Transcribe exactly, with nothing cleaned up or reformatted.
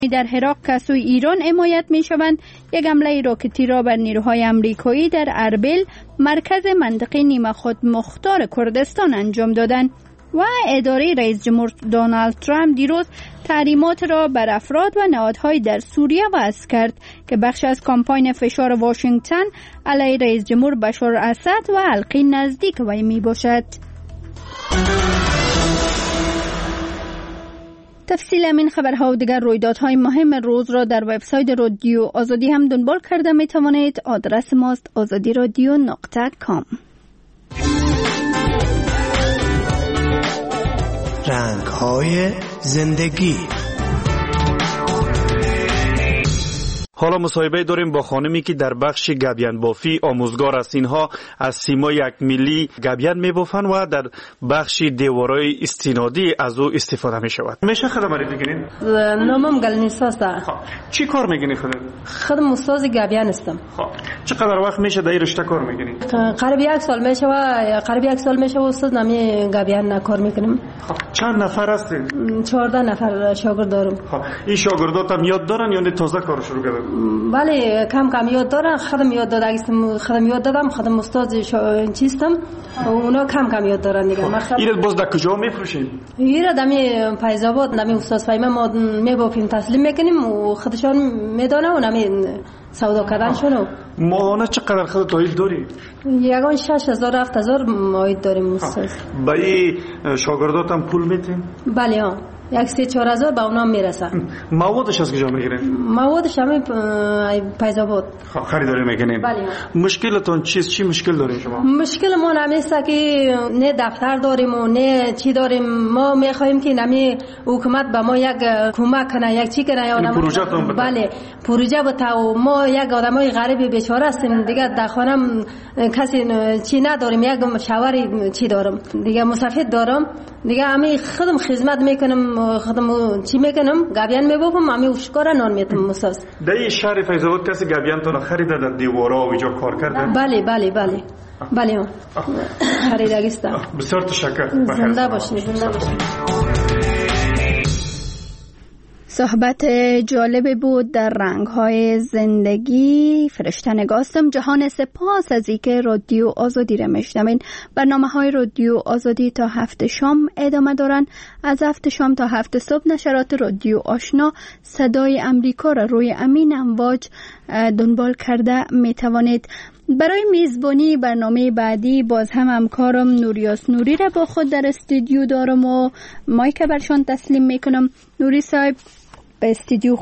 در هرات که از سوی ایران حمایت می شوند، یک حمله راکتی را بر نیروهای امریکایی در اربیل مرکز منطقه نیمه خود مختار کردستان انجام دادند. و اداره رئیس جمهور دونالد ترامپ دیروز تحریمات را بر افراد و نهادهای در سوریه وضع کرد که بخش از کمپاین فشار واشنگتن علیه رئیس جمهور بشار اسد و حلقه نزدیک وی می باشد. تفصیل همین خبرها و دیگر رویدادهای مهم روز را در وبسایت رادیو آزادی هم دنبال کرده می توانید. آدرس ماست آزادی رادیو نقطه کام. رنگ‌های زندگی. حالا مصاحبه داریم با خانمی که در بخش گبین بافی آموزگار است. اینها از سیما یک ملی گبین میبافند و در بخش دیوارای استنادی از او استفاده می شود. میشه خودم معرفی کنین؟ نامم گلنیسا است. خب چی کار میکنی خودت؟ خودم استاد گبین هستم. خب چقدر وقت میشه در این رشته کار میکنی؟ قریب یک سال میشه و قریب یک سال میشه استاد نمی گبین کار میکنم. خب چند نفر هستین؟ چهارده نفر شاگرد دارم. خب این شاگردات هم یاد دارن یا تازه کار شروع کردن؟ بله کم کم یاد دارن. خودم یاد دادم خودم یاد دادم خودم استاد شا... چیستم. اونا کم کم یاد دارن دیگه. خب. این باز در کجا میفروشین؟ این دمی فیض‌آباد نمی استاد فهمه ما میبافیم تسلیم میکنیم و خودشان میدانه و نمی سودا کردن شونو. ماهانه چقدر خودت عاید داری؟ یگان شش هزار هفت هزار عاید داریم استاد. با این شاگردات هم پول میتین؟ بله ها. یک سه چهار هزار به اونا میرسه. موادش از کجا میگیرین؟ موادش همین فیض‌آباد. خریداری میکنین؟ بله. مشکلتون چیست؟ چی مشکل دارین شما؟ مشکل ما نمیسته که نه دفتر داریم و نه چی داریم. ما میخوایم که نمی حکومت به ما یک کمک کنه یک چی کنه یا نمی پروژه تون بده. بله پروژه بده و ما یک آدمای غریب بیچاره هستیم دیگه در خانم کسی چی نداریم. یک شوهر چی دارم دیگه مسافر دارم دیگه همین خودم خدمت میکنم خودم چی میکنم گبین میبافم همین اشکار نان میتم مساس. در این شهر فیض‌آباد کسی گبین تو خریده در دیوارا و اینجا کار کرده؟ بله بله بله بله خریدگی است. بسیار تشکر. زنده باشید زنده باشید. صحبت جالب بود در رنگ‌های زندگی. فرشته نگاستم. جهان سپاس از اینکه رادیو آزادی را میشنوین. برنامه‌های رادیو آزادی تا هفت شام ادامه دارن. از هفت شام تا هفت صبح نشرات رادیو آشنا صدای امریکا را روی امین امواج دنبال کرده میتوانید. برای میزبانی برنامه بعدی باز هم همکارم نوریاس نوری را با خود در استودیو دارم و مایک برشان تسلیم میکنم. نوری صاحب به استودیو